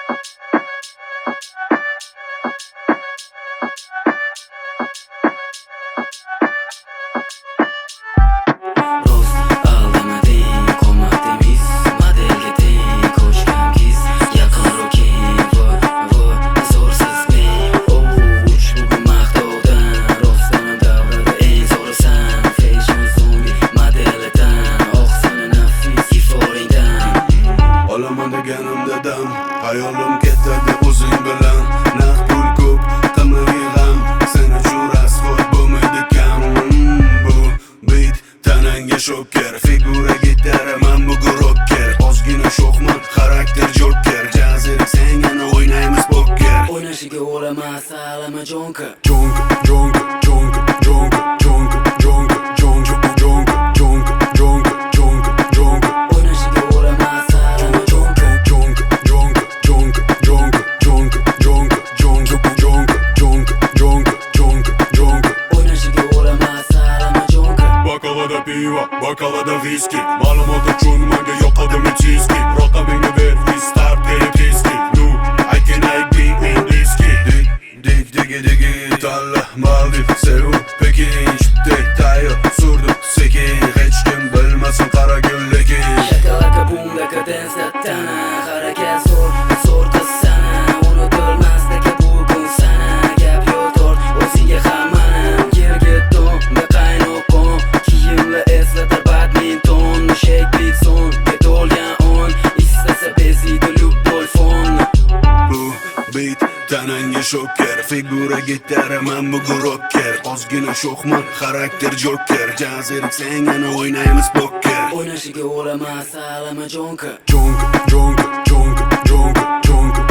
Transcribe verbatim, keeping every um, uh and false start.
Hayolim ketadi o'zing bilan. Naq pul ko'p qilmay g'am, sen uchun rasvoy bo'lmaydi kam. Bu beat tanangga shoker, figura gitara, man bugun rocker. Ozgina sho'xman, xarakter joker. Jazirik sen yana o'ynaymiz poker. O'ynashiga o'lamas alama jonka. Jonka, jonka, jonka, jonka, jonka, jonka, jonka, jonka, jonka, jonka, jonka, jonka. O'ynashiga o'lamas alama jonka. Jonka, jonka, jonka, jonka, jonka, jonka, jonka, jonka, jonka, jonka, jonka, jonka. O'ynashiga o'lamas alama jonka. Bakalada pivo, bakalada viski. Ma'lumot uchun menga yoqadimi cheeski. Raqamingni ber, restart episki. Nu, I can I be in diski. Dig, dig, digi, digi. Tanla, Maldiv, Seul, Pekin. Chipte, tayyor, surdim, sekin. Hech kim bilmasin qara gullekin. Shakalaka bumda kadensa tana. Harakat zo'r, zo'r qiz sana. Unutilmasligi bugun sana. Gap yo'tor, o'zingga hammanam. Yerga tomda qaynoqon. Kiyimlar eslatar badminton. Mushak bit son, betolgan on. Istasa beziydi любой fon. Bu beat tanangga shoker, figura gitara, man bugun rocker. Ozgina sho'xman, xarakter joker. Jazirik sen yana o'ynaymiz poker. O'ynashiga o'lamas alama jonka. Jonka, jonka, jonka, jonka, jonka,